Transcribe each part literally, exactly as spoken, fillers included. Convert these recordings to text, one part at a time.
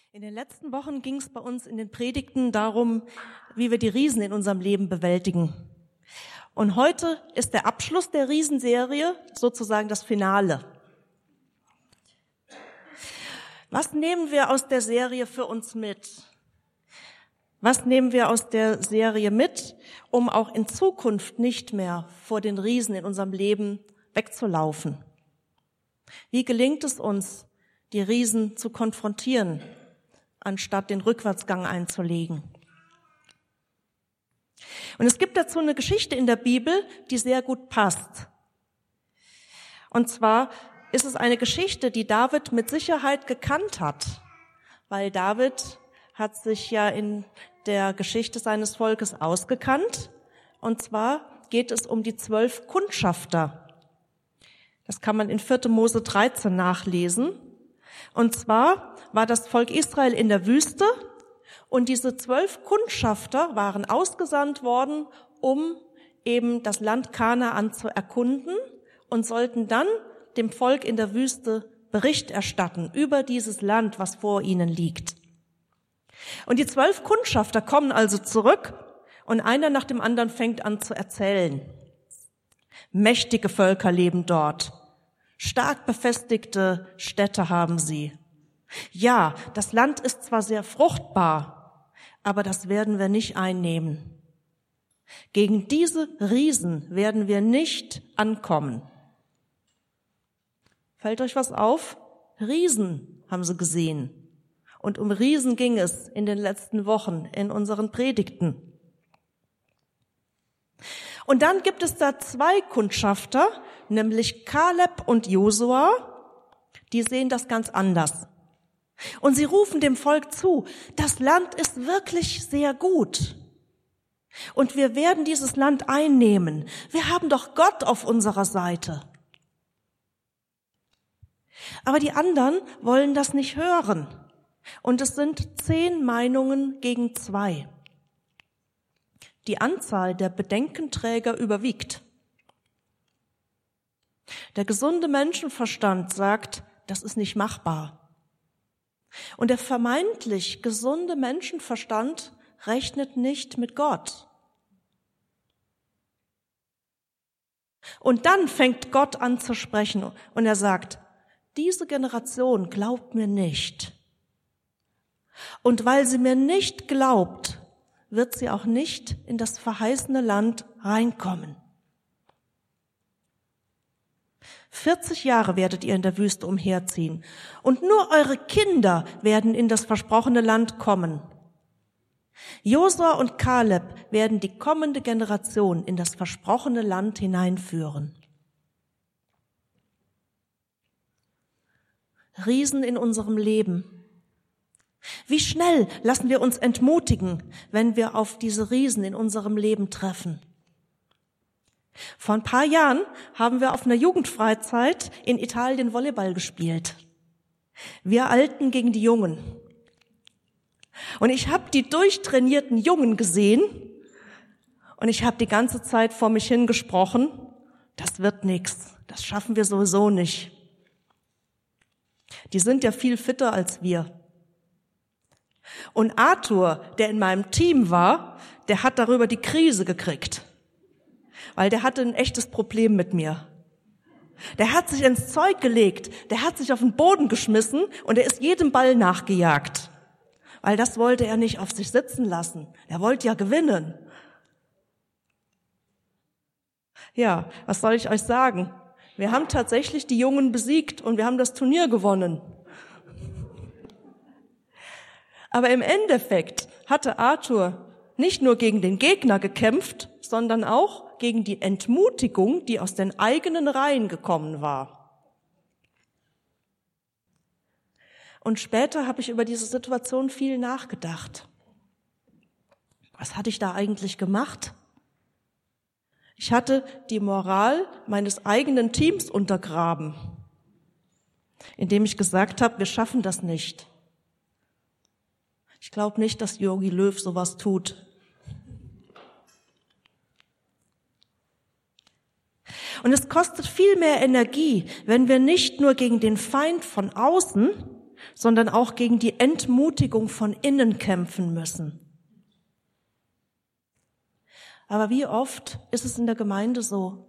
In den letzten Wochen ging es bei uns in den Predigten darum, wie wir die Riesen in unserem Leben bewältigen. Und heute ist der Abschluss der Riesenserie sozusagen das Finale. Was nehmen wir aus der Serie für uns mit? Was nehmen wir aus der Serie mit, um auch in Zukunft nicht mehr vor den Riesen in unserem Leben wegzulaufen? Wie gelingt es uns, die Riesen zu konfrontieren, anstatt den Rückwärtsgang einzulegen? Und es gibt dazu eine Geschichte in der Bibel, die sehr gut passt. Und zwar ist es eine Geschichte, die David mit Sicherheit gekannt hat, weil David hat sich ja in der Geschichte seines Volkes ausgekannt. Und zwar geht es um die zwölf Kundschafter. Das kann man in vierter Mose dreizehn nachlesen. Und zwar war das Volk Israel in der Wüste und diese zwölf Kundschafter waren ausgesandt worden, um eben das Land Kanaan zu erkunden und sollten dann dem Volk in der Wüste Bericht erstatten über dieses Land, was vor ihnen liegt. Und die zwölf Kundschafter kommen also zurück und einer nach dem anderen fängt an zu erzählen. Mächtige Völker leben dort. Stark befestigte Städte haben sie. Ja, das Land ist zwar sehr fruchtbar, aber das werden wir nicht einnehmen. Gegen diese Riesen werden wir nicht ankommen. Fällt euch was auf? Riesen haben sie gesehen. Und um Riesen ging es in den letzten Wochen in unseren Predigten. Und dann gibt es da zwei Kundschafter, nämlich Kaleb und Josua, die sehen das ganz anders. Und sie rufen dem Volk zu, das Land ist wirklich sehr gut. Und wir werden dieses Land einnehmen. Wir haben doch Gott auf unserer Seite. Aber die anderen wollen das nicht hören. Und es sind zehn Meinungen gegen zwei. Die Anzahl der Bedenkenträger überwiegt. Der gesunde Menschenverstand sagt, das ist nicht machbar. Und der vermeintlich gesunde Menschenverstand rechnet nicht mit Gott. Und dann fängt Gott an zu sprechen und er sagt, diese Generation glaubt mir nicht. Und weil sie mir nicht glaubt, wird sie auch nicht in das verheißene Land reinkommen. vierzig Jahre werdet ihr in der Wüste umherziehen und nur eure Kinder werden in das versprochene Land kommen. Josua und Kaleb werden die kommende Generation in das versprochene Land hineinführen. Riesen in unserem Leben. Wie schnell lassen wir uns entmutigen, wenn wir auf diese Riesen in unserem Leben treffen. Vor ein paar Jahren haben wir auf einer Jugendfreizeit in Italien Volleyball gespielt. Wir Alten gegen die Jungen. Und ich habe die durchtrainierten Jungen gesehen und ich habe die ganze Zeit vor mich hingesprochen, das wird nix, das schaffen wir sowieso nicht. Die sind ja viel fitter als wir. Und Arthur, der in meinem Team war, der hat darüber die Krise gekriegt, weil der hatte ein echtes Problem mit mir. Der hat sich ins Zeug gelegt, der hat sich auf den Boden geschmissen und er ist jedem Ball nachgejagt, weil das wollte er nicht auf sich sitzen lassen. Er wollte ja gewinnen. Ja, was soll ich euch sagen? Wir haben tatsächlich die Jungen besiegt und wir haben das Turnier gewonnen. Aber im Endeffekt hatte Arthur nicht nur gegen den Gegner gekämpft, sondern auch gegen die Entmutigung, die aus den eigenen Reihen gekommen war. Und später habe ich über diese Situation viel nachgedacht. Was hatte ich da eigentlich gemacht? Ich hatte die Moral meines eigenen Teams untergraben, indem ich gesagt habe, wir schaffen das nicht. Ich glaube nicht, dass Jogi Löw sowas tut. Und es kostet viel mehr Energie, wenn wir nicht nur gegen den Feind von außen, sondern auch gegen die Entmutigung von innen kämpfen müssen. Aber wie oft ist es in der Gemeinde so?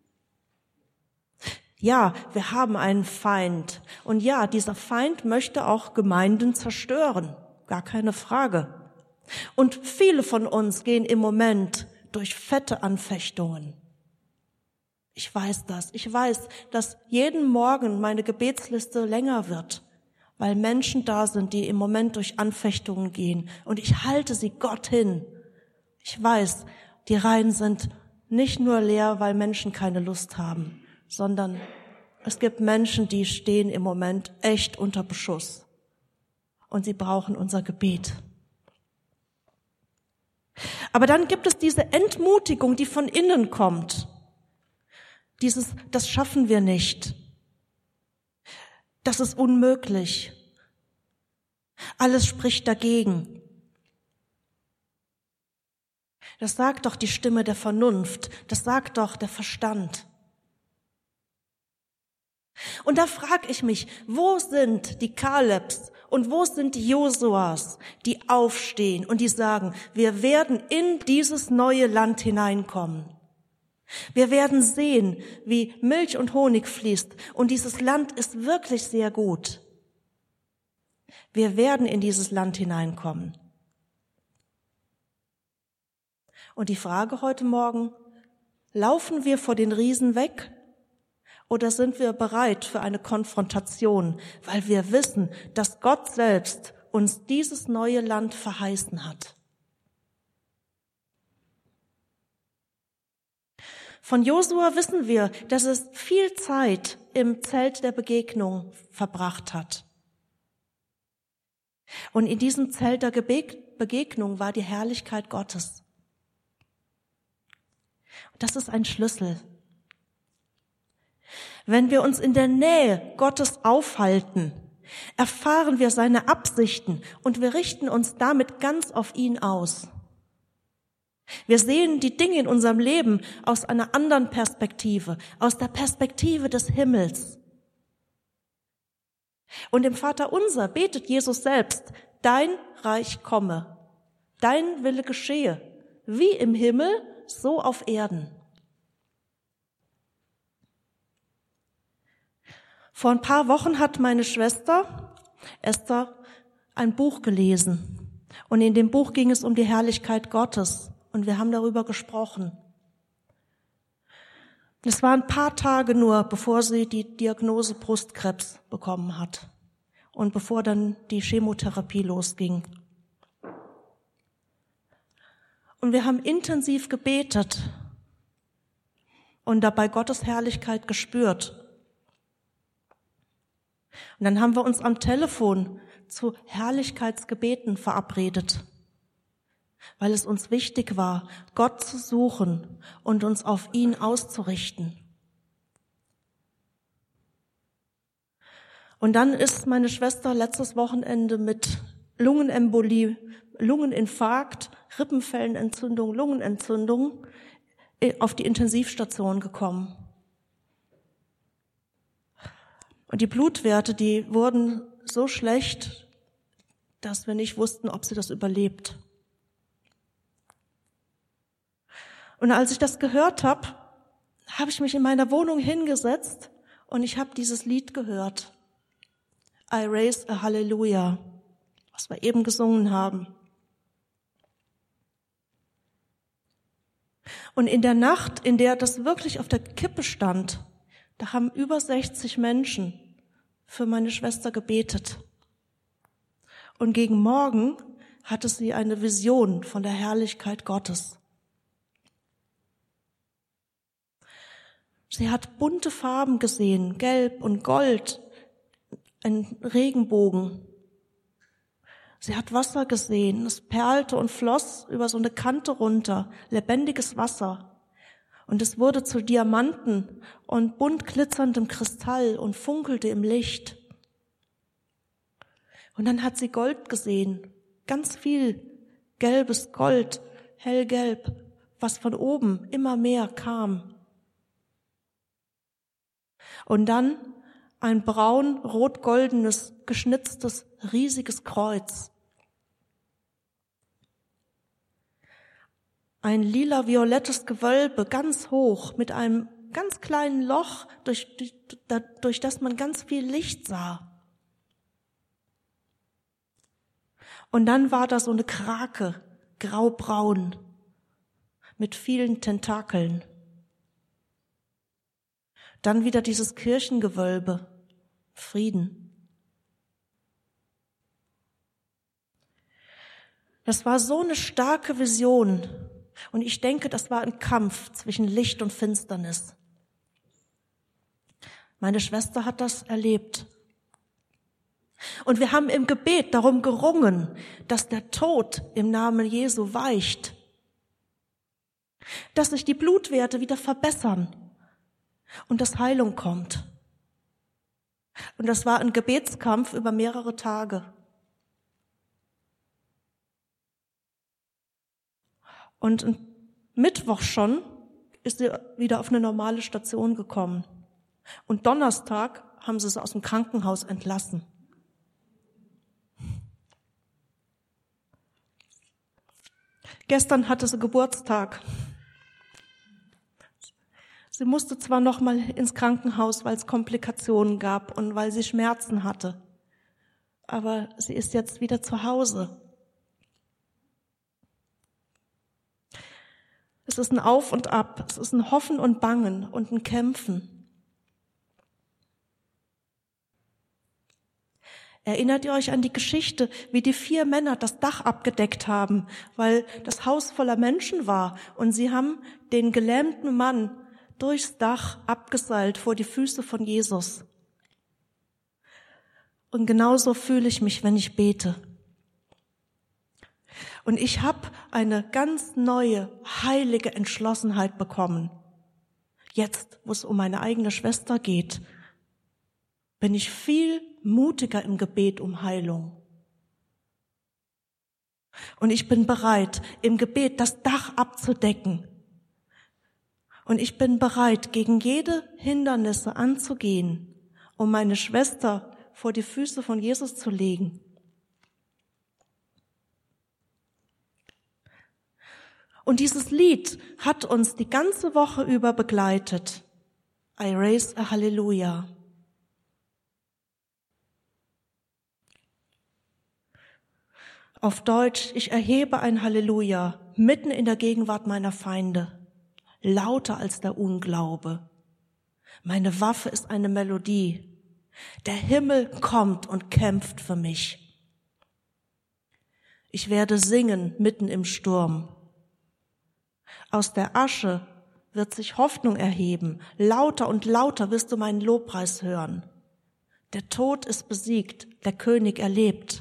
Ja, wir haben einen Feind. Und ja, dieser Feind möchte auch Gemeinden zerstören. Gar keine Frage. Und viele von uns gehen im Moment durch fette Anfechtungen. Ich weiß das. Ich weiß, dass jeden Morgen meine Gebetsliste länger wird, weil Menschen da sind, die im Moment durch Anfechtungen gehen. Und ich halte sie Gott hin. Ich weiß, die Reihen sind nicht nur leer, weil Menschen keine Lust haben, sondern es gibt Menschen, die stehen im Moment echt unter Beschuss. Und sie brauchen unser Gebet. Aber dann gibt es diese Entmutigung, die von innen kommt. Dieses, das schaffen wir nicht. Das ist unmöglich. Alles spricht dagegen. Das sagt doch die Stimme der Vernunft. Das sagt doch der Verstand. Und da frage ich mich, wo sind die Kalebs und wo sind die Josuas, die aufstehen und die sagen, wir werden in dieses neue Land hineinkommen. Wir werden sehen, wie Milch und Honig fließt und dieses Land ist wirklich sehr gut. Wir werden in dieses Land hineinkommen. Und die Frage heute Morgen, laufen wir vor den Riesen weg? Oder sind wir bereit für eine Konfrontation, weil wir wissen, dass Gott selbst uns dieses neue Land verheißen hat? Von Josua wissen wir, dass es viel Zeit im Zelt der Begegnung verbracht hat. Und in diesem Zelt der Begegnung war die Herrlichkeit Gottes. Das ist ein Schlüssel. Wenn wir uns in der Nähe Gottes aufhalten, erfahren wir seine Absichten und wir richten uns damit ganz auf ihn aus. Wir sehen die Dinge in unserem Leben aus einer anderen Perspektive, aus der Perspektive des Himmels. Und im Vaterunser betet Jesus selbst, dein Reich komme, dein Wille geschehe, wie im Himmel, so auf Erden. Vor ein paar Wochen hat meine Schwester Esther ein Buch gelesen. Und in dem Buch ging es um die Herrlichkeit Gottes. Und wir haben darüber gesprochen. Es waren ein paar Tage nur, bevor sie die Diagnose Brustkrebs bekommen hat. Und bevor dann die Chemotherapie losging. Und wir haben intensiv gebetet und dabei Gottes Herrlichkeit gespürt. Und dann haben wir uns am Telefon zu Herrlichkeitsgebeten verabredet, weil es uns wichtig war, Gott zu suchen und uns auf ihn auszurichten. Und dann ist meine Schwester letztes Wochenende mit Lungenembolie, Lungeninfarkt, Rippenfellenentzündung, Lungenentzündung auf die Intensivstation gekommen. Und die Blutwerte, die wurden so schlecht, dass wir nicht wussten, ob sie das überlebt. Und als ich das gehört habe, habe ich mich in meiner Wohnung hingesetzt und ich habe dieses Lied gehört. I raise a Hallelujah, was wir eben gesungen haben. Und in der Nacht, in der das wirklich auf der Kippe stand, da haben über sechzig Menschen für meine Schwester gebetet. Und gegen Morgen hatte sie eine Vision von der Herrlichkeit Gottes. Sie hat bunte Farben gesehen, gelb und gold, ein Regenbogen. Sie hat Wasser gesehen, es perlte und floss über so eine Kante runter, lebendiges Wasser. Und es wurde zu Diamanten und bunt glitzerndem Kristall und funkelte im Licht. Und dann hat sie Gold gesehen, ganz viel gelbes Gold, hellgelb, was von oben immer mehr kam. Und dann ein braun-rot-goldenes, geschnitztes, riesiges Kreuz. Ein lila-violettes Gewölbe, ganz hoch, mit einem ganz kleinen Loch, durch, durch, durch das man ganz viel Licht sah. Und dann war da so eine Krake, graubraun, mit vielen Tentakeln. Dann wieder dieses Kirchengewölbe, Frieden. Das war so eine starke Vision. Und ich denke, das war ein Kampf zwischen Licht und Finsternis. Meine Schwester hat das erlebt. Und wir haben im Gebet darum gerungen, dass der Tod im Namen Jesu weicht, dass sich die Blutwerte wieder verbessern und dass Heilung kommt. Und das war ein Gebetskampf über mehrere Tage. Und am Mittwoch schon ist sie wieder auf eine normale Station gekommen. Und Donnerstag haben sie sie aus dem Krankenhaus entlassen. Gestern hatte sie Geburtstag. Sie musste zwar noch mal ins Krankenhaus, weil es Komplikationen gab und weil sie Schmerzen hatte. Aber sie ist jetzt wieder zu Hause. Es ist ein Auf und Ab, es ist ein Hoffen und Bangen und ein Kämpfen. Erinnert ihr euch an die Geschichte, wie die vier Männer das Dach abgedeckt haben, weil das Haus voller Menschen war und sie haben den gelähmten Mann durchs Dach abgeseilt vor die Füße von Jesus. Und genauso fühle ich mich, wenn ich bete. Und ich habe eine ganz neue, heilige Entschlossenheit bekommen. Jetzt, wo es um meine eigene Schwester geht, bin ich viel mutiger im Gebet um Heilung. Und ich bin bereit, im Gebet das Dach abzudecken. Und ich bin bereit, gegen jede Hindernisse anzugehen, um meine Schwester vor die Füße von Jesus zu legen. Und dieses Lied hat uns die ganze Woche über begleitet. I raise a Hallelujah. Auf Deutsch, ich erhebe ein Halleluja mitten in der Gegenwart meiner Feinde, lauter als der Unglaube. Meine Waffe ist eine Melodie. Der Himmel kommt und kämpft für mich. Ich werde singen mitten im Sturm. Aus der Asche wird sich Hoffnung erheben. Lauter und lauter wirst du meinen Lobpreis hören. Der Tod ist besiegt, der König erlebt.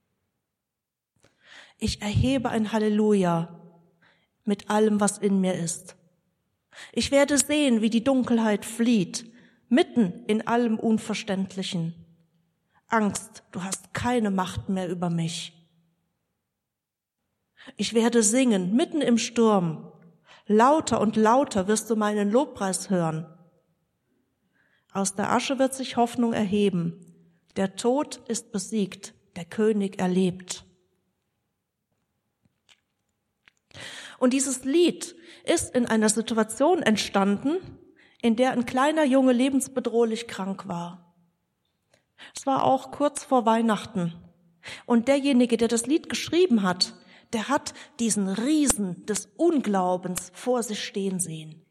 Ich erhebe ein Halleluja mit allem, was in mir ist. Ich werde sehen, wie die Dunkelheit flieht, mitten in allem Unverständlichen. Angst, du hast keine Macht mehr über mich. Ich werde singen, mitten im Sturm. Lauter und lauter wirst du meinen Lobpreis hören. Aus der Asche wird sich Hoffnung erheben. Der Tod ist besiegt, der König erlebt. Und dieses Lied ist in einer Situation entstanden, in der ein kleiner Junge lebensbedrohlich krank war. Es war auch kurz vor Weihnachten. Und derjenige, der das Lied geschrieben hat, der hat diesen Riesen des Unglaubens vor sich stehen sehen.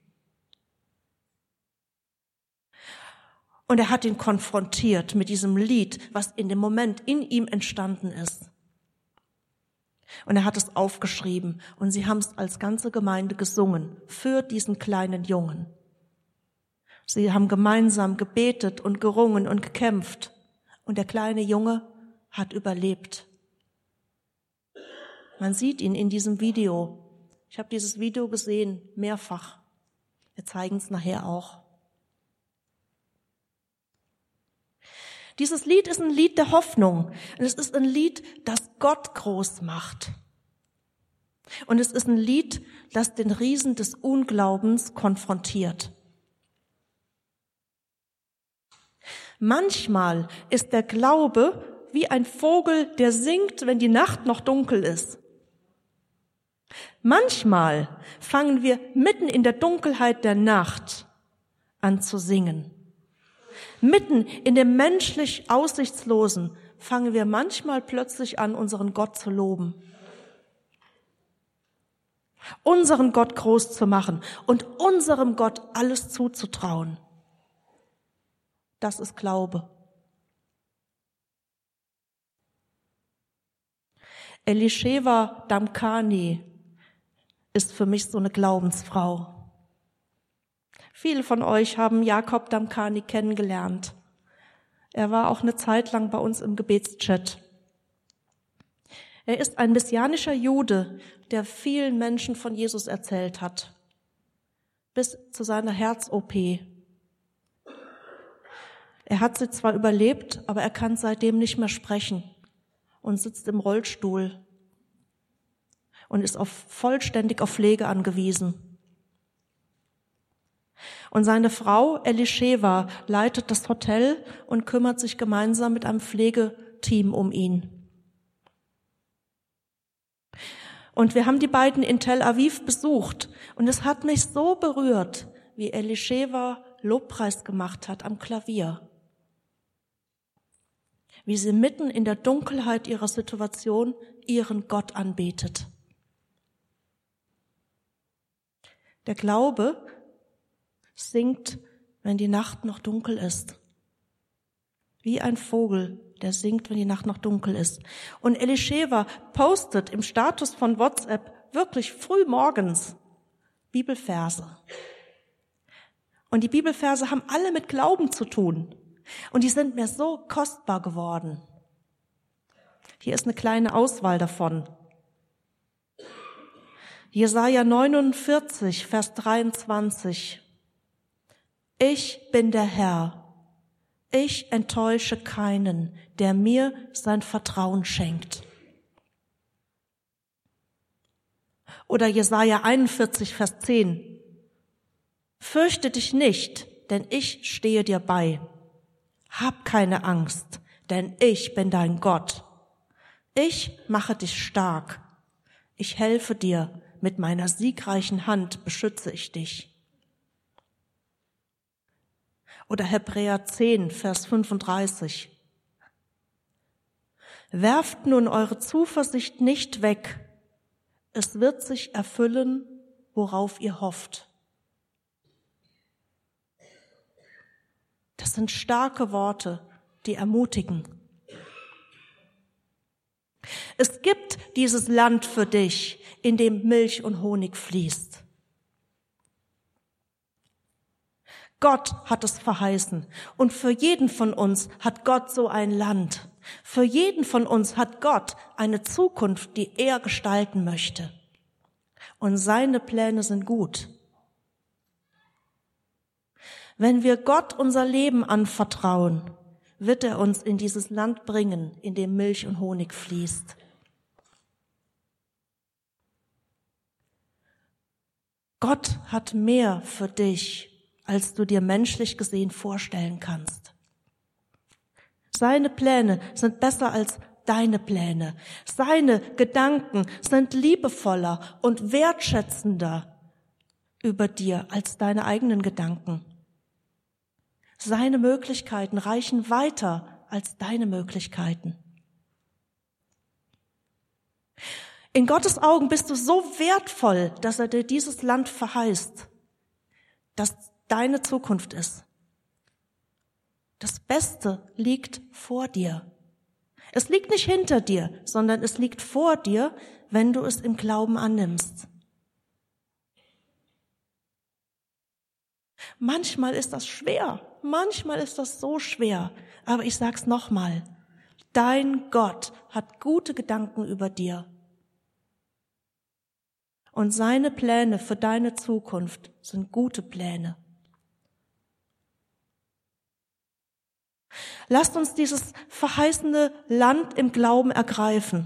Und er hat ihn konfrontiert mit diesem Lied, was in dem Moment in ihm entstanden ist. Und er hat es aufgeschrieben und sie haben es als ganze Gemeinde gesungen für diesen kleinen Jungen. Sie haben gemeinsam gebetet und gerungen und gekämpft und der kleine Junge hat überlebt. Man sieht ihn in diesem Video. Ich habe dieses Video gesehen, mehrfach. Wir zeigen es nachher auch. Dieses Lied ist ein Lied der Hoffnung. Und es ist ein Lied, das Gott groß macht. Und es ist ein Lied, das den Riesen des Unglaubens konfrontiert. Manchmal ist der Glaube wie ein Vogel, der singt, wenn die Nacht noch dunkel ist. Manchmal fangen wir mitten in der Dunkelheit der Nacht an zu singen. Mitten in dem menschlich Aussichtslosen fangen wir manchmal plötzlich an, unseren Gott zu loben. Unseren Gott groß zu machen und unserem Gott alles zuzutrauen. Das ist Glaube. Elisheva Damkani ist für mich so eine Glaubensfrau. Viele von euch haben Jakob Damkani kennengelernt. Er war auch eine Zeit lang bei uns im Gebetschat. Er ist ein messianischer Jude, der vielen Menschen von Jesus erzählt hat, bis zu seiner Herz-O P. Er hat sie zwar überlebt, aber er kann seitdem nicht mehr sprechen und sitzt im Rollstuhl und ist auf, vollständig auf Pflege angewiesen. Und seine Frau Elisheva leitet das Hotel und kümmert sich gemeinsam mit einem Pflegeteam um ihn. Und wir haben die beiden in Tel Aviv besucht und es hat mich so berührt, wie Elisheva Lobpreis gemacht hat am Klavier. Wie sie mitten in der Dunkelheit ihrer Situation ihren Gott anbetet. Der Glaube singt, wenn die Nacht noch dunkel ist. Wie ein Vogel, der singt, wenn die Nacht noch dunkel ist. Und Elisheva postet im Status von WhatsApp wirklich früh morgens Bibelverse. Und die Bibelverse haben alle mit Glauben zu tun. Und die sind mir so kostbar geworden. Hier ist eine kleine Auswahl davon. Jesaja neunundvierzig, Vers dreiundzwanzig. Ich bin der Herr. Ich enttäusche keinen, der mir sein Vertrauen schenkt. Oder Jesaja einundvierzig, Vers zehn. Fürchte dich nicht, denn ich stehe dir bei. Hab keine Angst, denn ich bin dein Gott. Ich mache dich stark. Ich helfe dir, mit meiner siegreichen Hand beschütze ich dich. Oder Hebräer zehn, Vers fünfunddreißig. Werft nun eure Zuversicht nicht weg. Es wird sich erfüllen, worauf ihr hofft. Das sind starke Worte, die ermutigen. Es gibt dieses Land für dich, in dem Milch und Honig fließt. Gott hat es verheißen und für jeden von uns hat Gott so ein Land. Für jeden von uns hat Gott eine Zukunft, die er gestalten möchte. Und seine Pläne sind gut. Wenn wir Gott unser Leben anvertrauen, wird er uns in dieses Land bringen, in dem Milch und Honig fließt. Gott hat mehr für dich, als du dir menschlich gesehen vorstellen kannst. Seine Pläne sind besser als deine Pläne. Seine Gedanken sind liebevoller und wertschätzender über dir als deine eigenen Gedanken. Seine Möglichkeiten reichen weiter als deine Möglichkeiten. In Gottes Augen bist du so wertvoll, dass er dir dieses Land verheißt, das deine Zukunft ist. Das Beste liegt vor dir. Es liegt nicht hinter dir, sondern es liegt vor dir, wenn du es im Glauben annimmst. Manchmal ist das schwer, manchmal ist das so schwer, aber ich sag's nochmal, dein Gott hat gute Gedanken über dir. Und seine Pläne für deine Zukunft sind gute Pläne. Lasst uns dieses verheißene Land im Glauben ergreifen.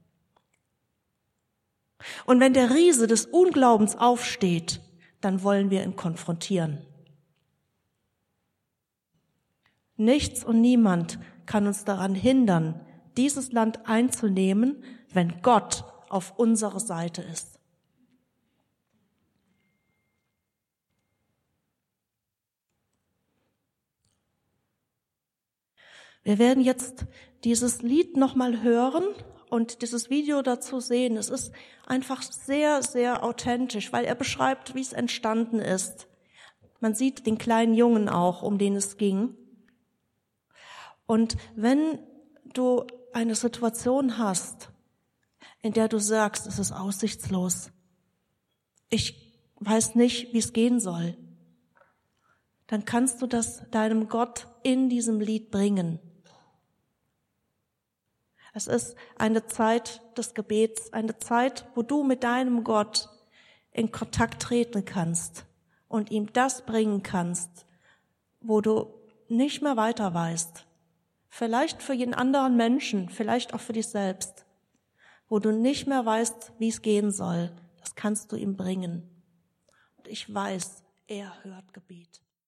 Und wenn der Riese des Unglaubens aufsteht, dann wollen wir ihn konfrontieren. Nichts und niemand kann uns daran hindern, dieses Land einzunehmen, wenn Gott auf unserer Seite ist. Wir werden jetzt dieses Lied nochmal hören und dieses Video dazu sehen. Es ist einfach sehr, sehr authentisch, weil er beschreibt, wie es entstanden ist. Man sieht den kleinen Jungen auch, um den es ging. Und wenn du eine Situation hast, in der du sagst, es ist aussichtslos, ich weiß nicht, wie es gehen soll, dann kannst du das deinem Gott in diesem Lied bringen. Es ist eine Zeit des Gebets, eine Zeit, wo du mit deinem Gott in Kontakt treten kannst und ihm das bringen kannst, wo du nicht mehr weiter weißt. Vielleicht für jeden anderen Menschen, vielleicht auch für dich selbst, wo du nicht mehr weißt, wie es gehen soll. Das kannst du ihm bringen. Und ich weiß, er hört Gebet.